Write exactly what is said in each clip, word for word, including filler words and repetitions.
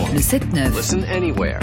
Le sept neuf. Listen anywhere.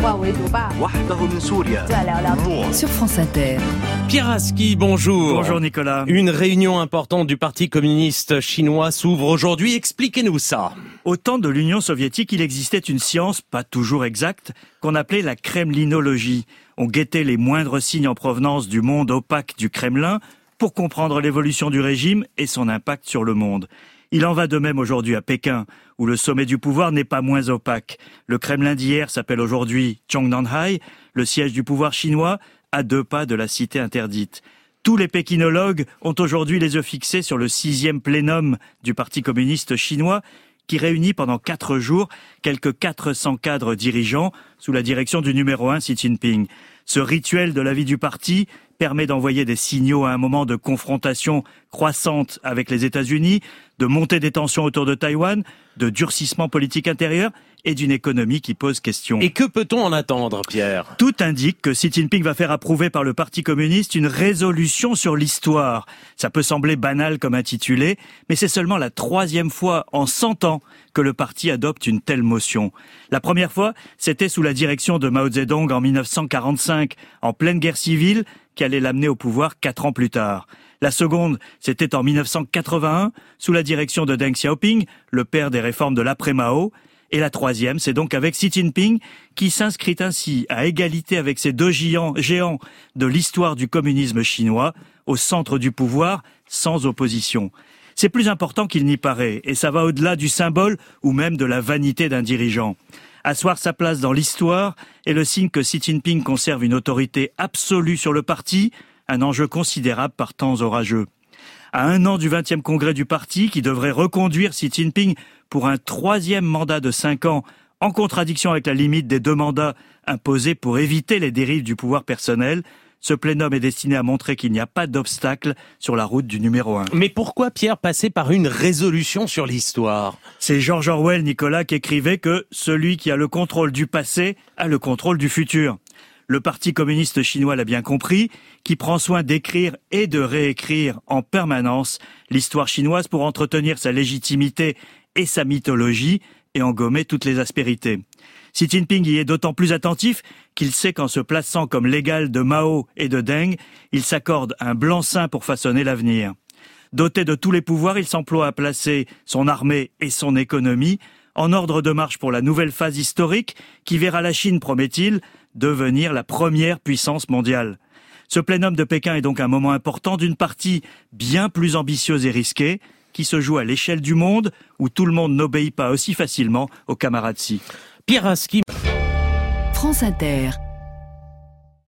Sur France Inter. Pierre Aski, bonjour. Bonjour Nicolas. Une réunion importante du Parti communiste chinois s'ouvre aujourd'hui. Expliquez-nous ça. Au temps de l'Union soviétique, il existait une science, pas toujours exacte, qu'on appelait la kremlinologie. On guettait les moindres signes en provenance du monde opaque du Kremlin pour comprendre l'évolution du régime et son impact sur le monde. Il en va de même aujourd'hui à Pékin, où le sommet du pouvoir n'est pas moins opaque. Le Kremlin d'hier s'appelle aujourd'hui Zhongnanhai, le siège du pouvoir chinois, à deux pas de la cité interdite. Tous les pékinologues ont aujourd'hui les yeux fixés sur le sixième plénum du Parti communiste chinois, qui réunit pendant quatre jours quelques quatre cents cadres dirigeants sous la direction du numéro un Xi Jinping. Ce rituel de la vie du parti permet d'envoyer des signaux à un moment de confrontation croissante avec les États-Unis, de montée des tensions autour de Taïwan, de durcissement politique intérieur et d'une économie qui pose question. Et que peut-on en attendre, Pierre ? Tout indique que Xi Jinping va faire approuver par le Parti communiste une résolution sur l'histoire. Ça peut sembler banal comme intitulé, mais c'est seulement la troisième fois en cent ans que le parti adopte une telle motion. La première fois, c'était sous la direction de Mao Zedong en mille neuf cent quarante-cinq, en pleine guerre civile, qui allait l'amener au pouvoir quatre ans plus tard. La seconde, c'était en mille neuf cent quatre-vingt-un, sous la direction de Deng Xiaoping, le père des réformes de l'après-Mao. Et la troisième, c'est donc avec Xi Jinping, qui s'inscrit ainsi à égalité avec ces deux géants, géants de l'histoire du communisme chinois, au centre du pouvoir, sans opposition. C'est plus important qu'il n'y paraît, et ça va au-delà du symbole ou même de la vanité d'un dirigeant. Asseoir sa place dans l'histoire est le signe que Xi Jinping conserve une autorité absolue sur le parti, un enjeu considérable par temps orageux. À un an du vingtième congrès du parti, qui devrait reconduire Xi Jinping pour un troisième mandat de cinq ans, en contradiction avec la limite des deux mandats imposés pour éviter les dérives du pouvoir personnel, ce plénum est destiné à montrer qu'il n'y a pas d'obstacle sur la route du numéro un. Mais pourquoi, Pierre, passer par une résolution sur l'histoire ? C'est George Orwell, Nicolas, qui écrivait que celui qui a le contrôle du passé a le contrôle du futur. Le Parti communiste chinois l'a bien compris, qui prend soin d'écrire et de réécrire en permanence l'histoire chinoise pour entretenir sa légitimité et sa mythologie et en gommer toutes les aspérités. Xi Jinping y est d'autant plus attentif qu'il sait qu'en se plaçant comme l'égal de Mao et de Deng, il s'accorde un blanc-seing pour façonner l'avenir. Doté de tous les pouvoirs, il s'emploie à placer son armée et son économie en ordre de marche pour la nouvelle phase historique qui verra la Chine, promet-il, devenir la première puissance mondiale. Ce plénum de Pékin est donc un moment important d'une partie bien plus ambitieuse et risquée qui se joue à l'échelle du monde où tout le monde n'obéit pas aussi facilement aux camarades Xi. Pierre Aski. France Inter.